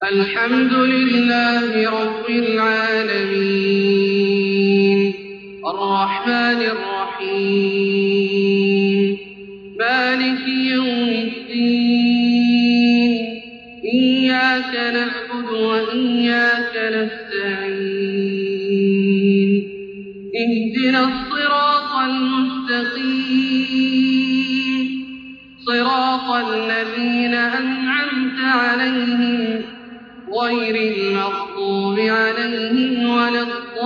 الحمد لله رب العالمين الرحمن الرحيم مالك يوم الدين إياك نعبد وإياك نستعين اهدنا الصراط المستقيم صراط الذين أنعمت عليهم غير المغضوب عليهم ولا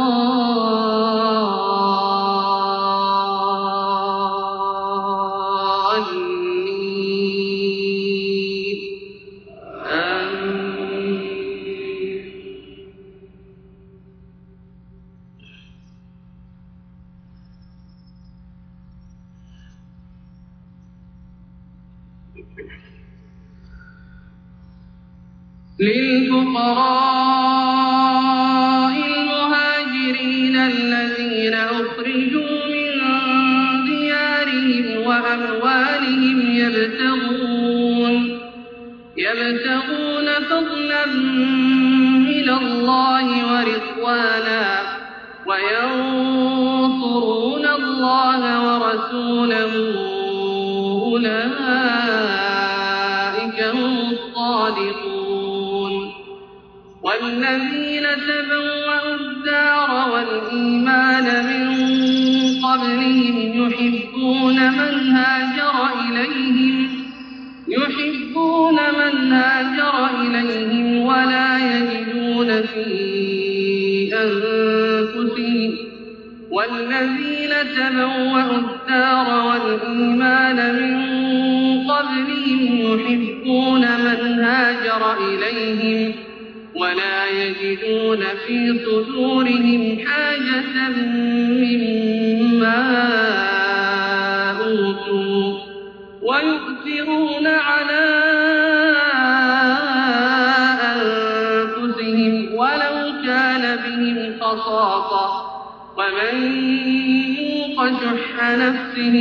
الضالين آمين. للفقراء المهاجرين الذين أخرجوا من ديارهم وأموالهم يبتغون فضلا من الله ورضوانا وينصرون الله ورسوله أولئك هم الصادقون. والذين تبوأوا الدار والإيمان من قبلهم يحبون من هاجر إليهم ولا يجدون في أنفسهم والذين تبوأوا الدار والإيمان من قبلهم يحبون من هاجر إليهم ولا يجدون في صدورهم حاجة مما أوتوا ويؤثرون على أنفسهم ولو كان بهم خصاصة ومن يوق شح نفسه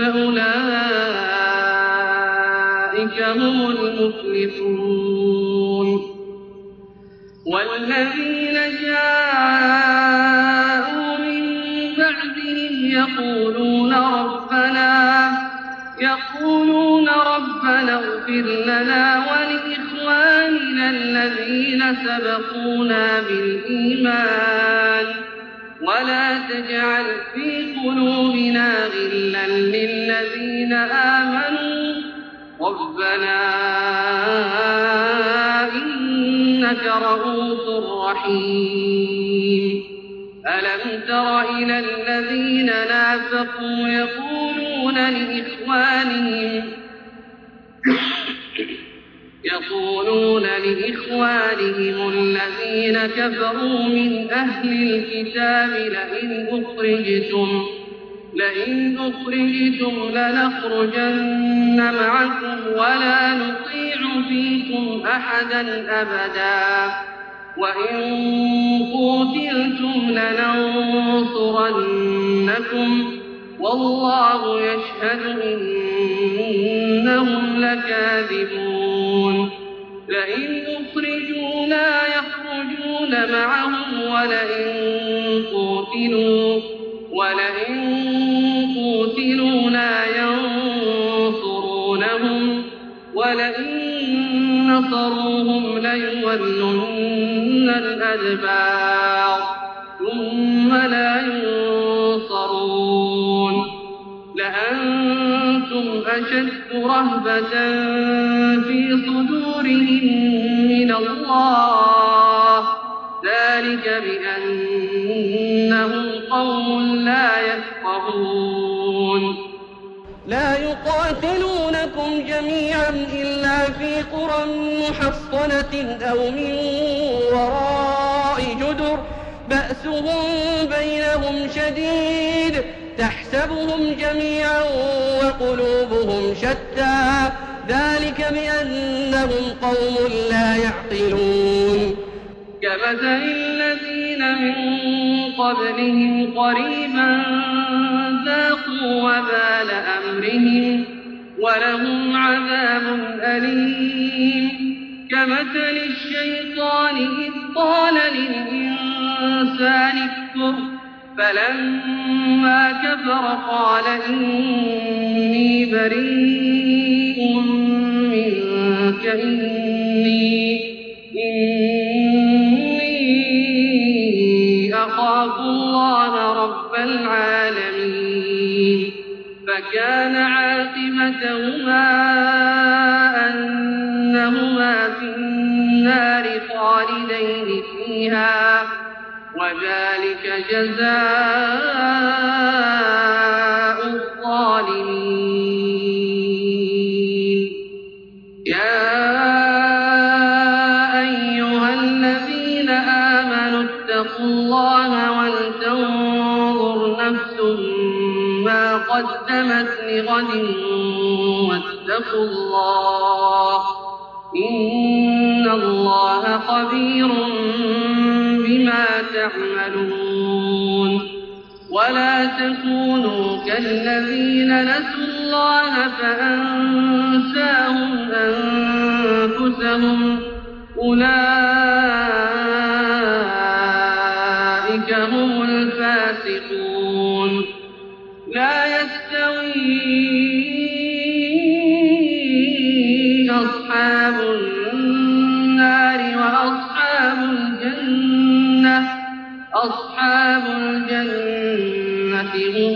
فأولئك هم المفلحون. والذين جاءوا من بعدهم يقولون ربنا اغفر لنا ولإخواننا الذين سبقونا بالإيمان ولا تجعل في قلوبنا غلا للذين آمنوا ربنا إنك رؤوف رحيم. ألم تر إلى الذين نافقوا يقولون لإخوانهم الذين كفروا من أهل الكتاب لئن أخرجتم لنخرجن معكم ولا نطيع فيكم أحدا أبدا وإن قوتلتم لننصرنكم والله يشهد إنهم لكاذبون. لئن أخرجوا لا يخرجون معهم ولئن قوتلوا لا ينصرونهم ولئن نصروهم ليولن الأدبار ثم لا ينصرون. لأنتم أشد رهبة في صدورهم من الله ذلك بأنهم قوم لا يفقهون. لا يقاتلونكم جميعا إلا في قرى محصنة أو من وراء جدر بأسهم بينهم شديد تحسبهم جميعا وقلوبهم شتى ذلك بأنهم قوم لا يعقلون. كمثل الذين من قبلهم قريبا ذاقوا وبال أمرهم ولهم عذاب أليم كمثل الشيطان إذ قال للإنسان اكفر فلما كفر قال إني بريء منك إني أخاف الله رب العالمين فكان عاقبتهما أنهما في النار خالدين فيها وذلك جزاء الظالمين. يا أيها الذين آمنوا اتقوا الله ولتنظر نفس ما قدمت لغد واتقوا الله إن الله خبير بما تعملون. ولا تكونوا كالذين نسوا الله فأنساهم أنفسهم أولئك هم الفاسقون. لا يستوي أصحاب النار وأصحاب الجنة أصحاب الجنة هم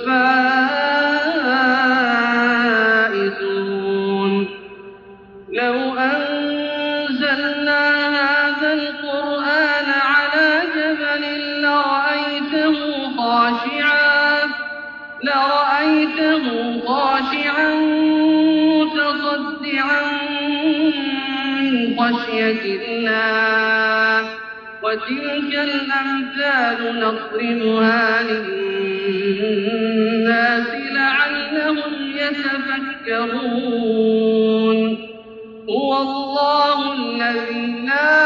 الفائزون. لو أنزلنا هذا القرآن على جبل لرأيته خاشعا متصدعا من خشية الله وتلك الأمثال نضربها للناس لعلهم يتفكرون. هو الله الذي لا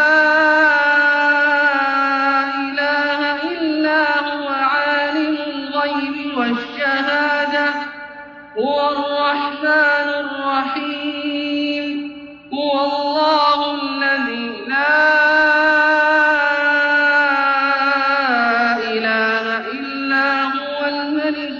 إله إلا هو عالم الغيب والشهادة هو الرحمن الرحيم. هو الله الذي لا إله إلا هو الملك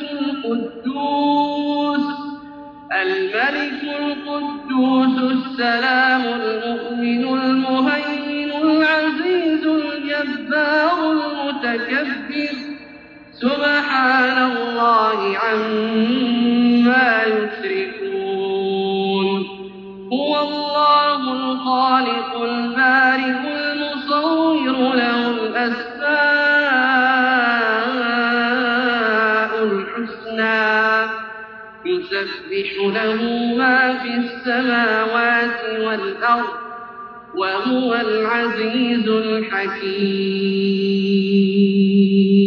القدوس السلام المؤمن المهيمن العزيز الجبار المتكبر سبحان الله عما يشركون. هو الله الخالق البارئ المصور له الأسماء الحسنى يسبح له ما في السماوات والأرض وهو العزيز الحكيم.